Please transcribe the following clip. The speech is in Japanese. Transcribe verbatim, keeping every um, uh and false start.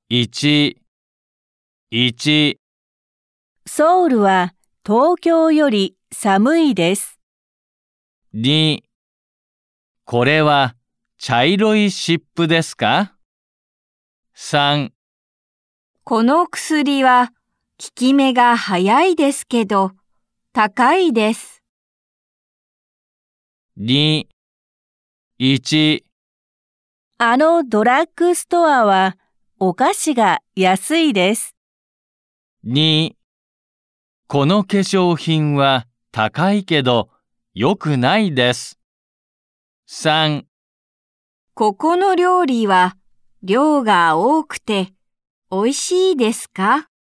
いち、いち、 ソウルは東京より寒いです。 に、これは茶色い湿布ですか？さん、 この薬は効き目が早いですけど、高いです。 に、いち、 あのドラッグストアはお菓子が安いです。 に、この化粧品は高いけど良くないです。さん、 ここの料理は量が多くて美味しいですか？